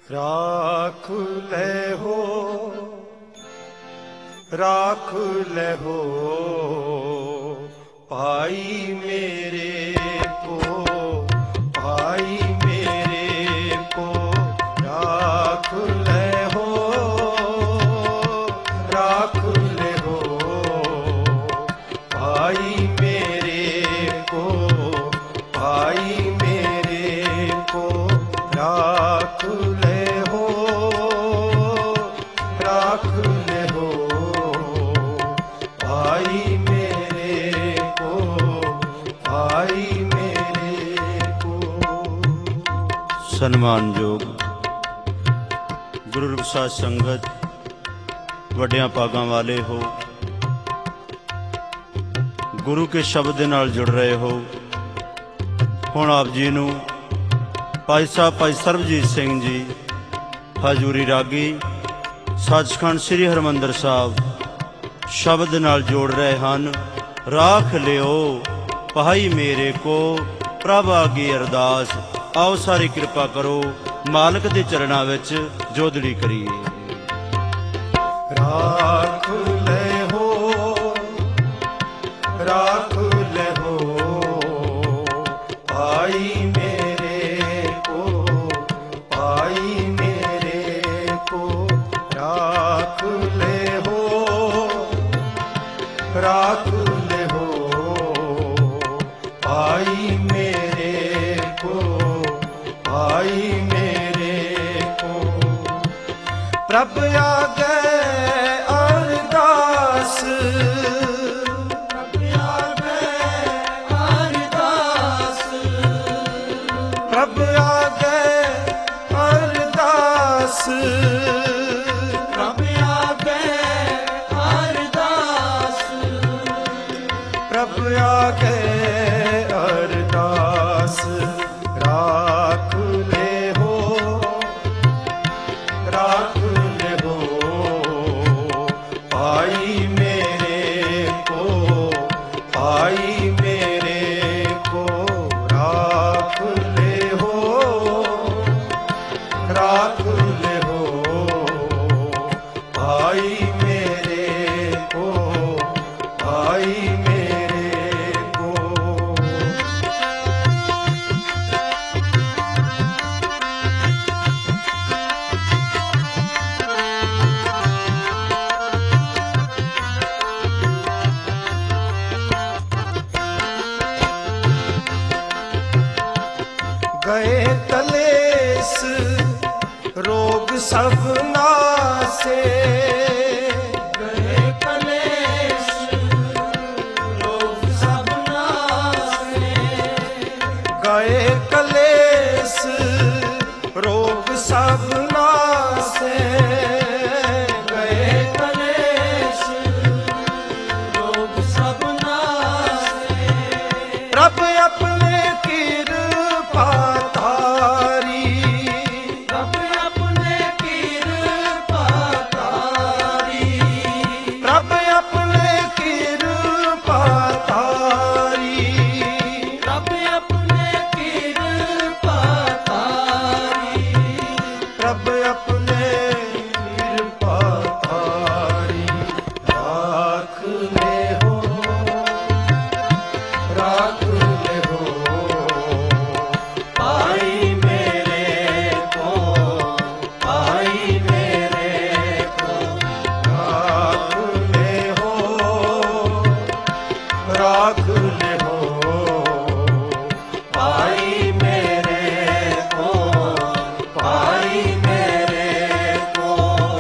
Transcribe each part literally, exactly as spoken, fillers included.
राख ले हो राख ले हो भाई मेरे को, भाई मेरे को राख ले हो, राख ले हो भाई मेरे को, भाई मेरे को राख ले हो, राख ले हो भाई मेरे को, भाई मेरे को। सन्मान योग गुरु साध संगत वड्डियां भागां वाले हो, गुरु के शब्द दे नाल जुड़ रहे हो। हुण आप जी नूं भाई साहब भाई सरबजीत सिंह जी हजूरी रागी सचखंड श्री हरमंदर साहब शब्द नाल जोड़ रहे हैं। राख लियो भाई मेरे को प्रभ आगे अरदास। आओ सारी कृपा करो मालक दे चरणां विच जोदड़ी करिए। राख ले हो, राख ले हो भाई मेरे को, भाई मेरे को राख ले हो, राख ले हो भाई मेरे को, भाई मेरे को। प्रभ आगे अरदास, प्रभ आगे अरदास, प्रभ आगे अरदास, प्रभ आगे अरदास, प्रभ आगे अरदास। राख ले हो, राख ले हो भाई मेरे को, भाई मेरे को राख ले हो, राख ले हो भाई मेरे को, भाई मेरे को। गए कलेस रोग सब नासे, गए कलेस रोग सब नासे, गए कलेस रोग सब नासे, गए कलेस रोग सब नासे। प्रभ अपने कृपा तारी, प्रभ अपने कृपा तारी, प्रभ अपने कृपा तारी, प्रभ अपने कृपा तारी, प्रभ अपने कृपा तारी। राख ले हो, राख ले हो भाई मेरे को, भाई मेरे को राख ले हो, राख ले हो भाई मेरे को, भाई मेरे को।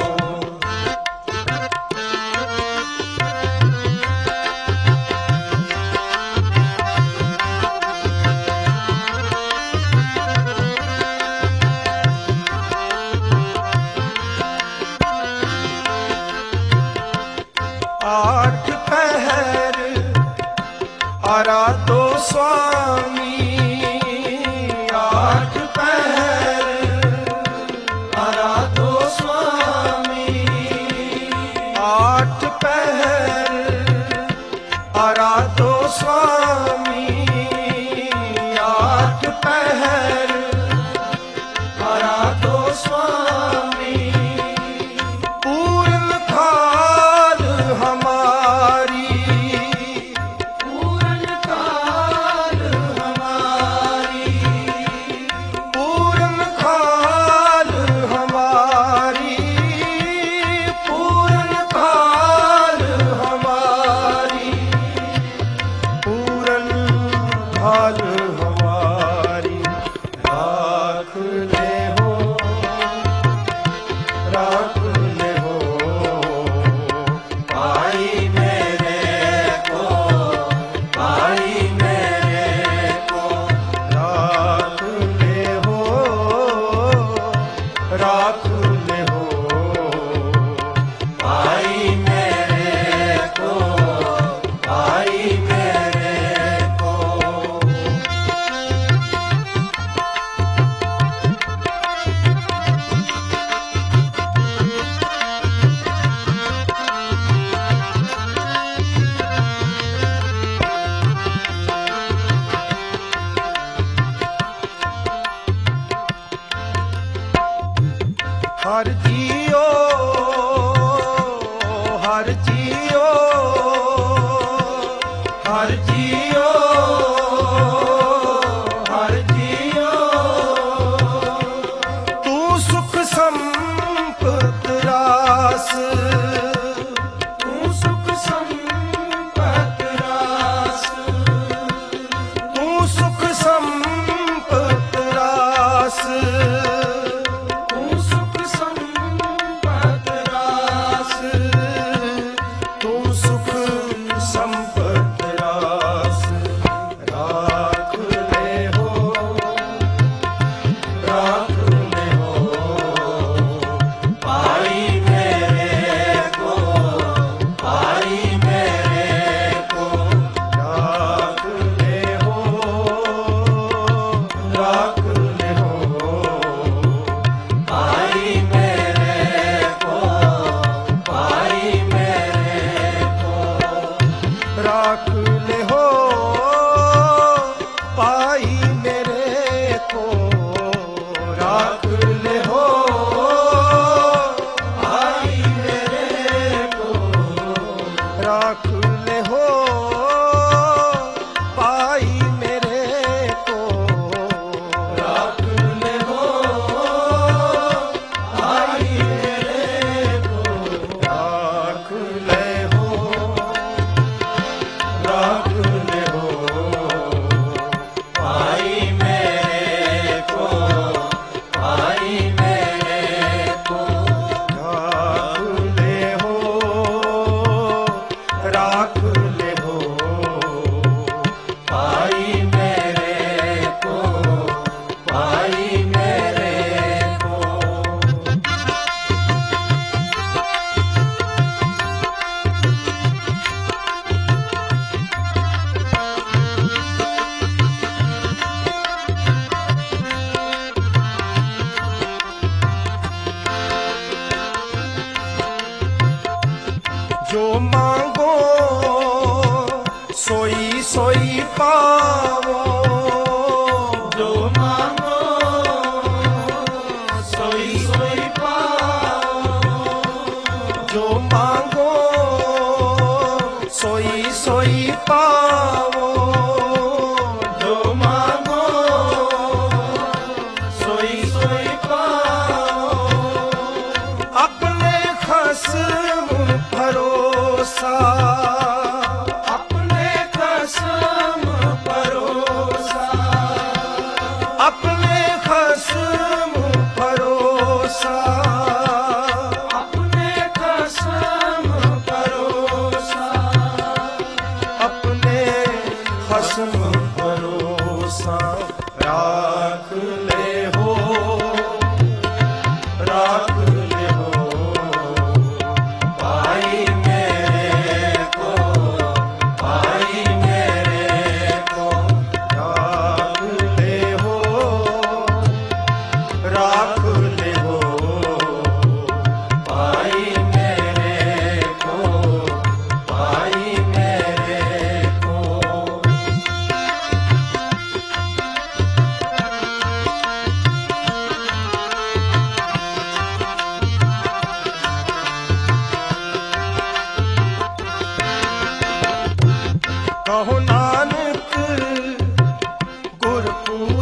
आठ पहर आराधो स्वामी, आठ पहर आराधो स्वामी, आठ पहर आराधो स्वामी, आठ पहर आराधो स्वामी।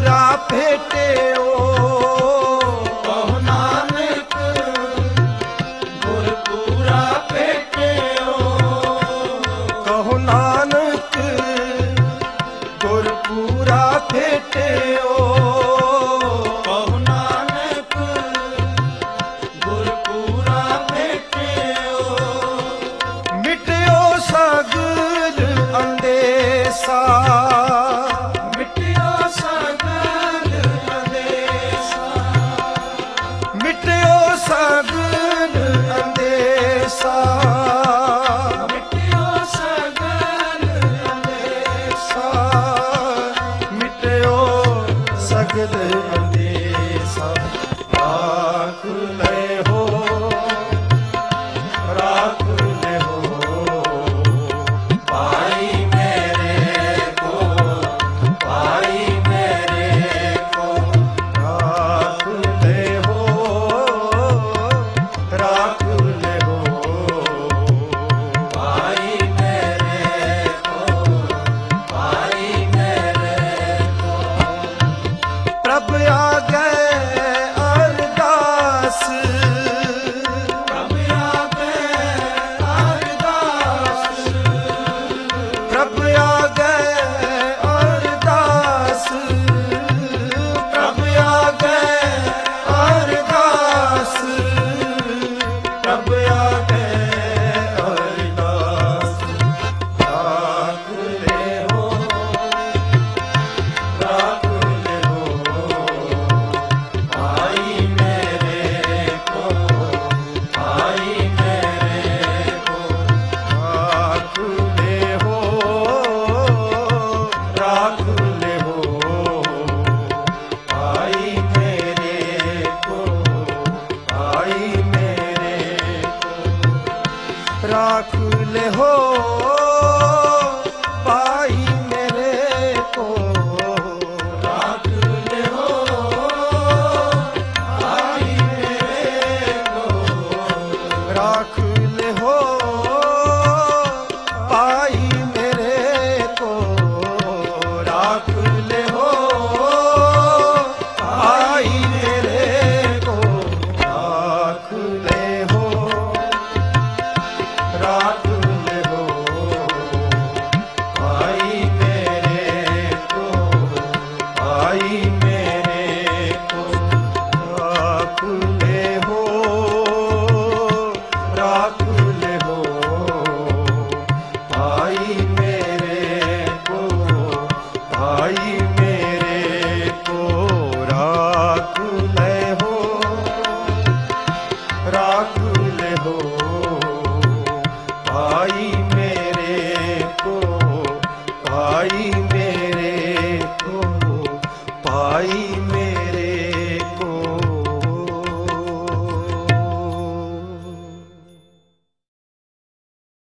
ਪੂਰਾ ਭੇਟਿਓ ਕਹੋ ਨਾਨਕ ਗੁਰ ਪੂਰਾ ਭੇਟਿਓ ਕਹੋ ਨਾਨਕ ਗੁਰ ਪੂਰਾ ਭੇਟਿਓ ਕਹੋ ਨਾਨਕ ਗੁਰ ਪੂਰਾ ਭੇਟਿਓ ਮਿਟਿਓ ਸਗਲ ਅੰਦੇਸਾ ਮਿਟਿਓ ਸਗਲ ਅੰਦੇਸਾ ਮਿਟਿਓ ਸਗਲ ਅੰਦੇਸਾ ਮਿਟਿਓ ਸਗਲ ਅੰਦੇਸਾ ਮਿਟਿਓ ਸਗਲ ਅੰਦੇਸਾ ਆਖ ਲੈ ਹੋ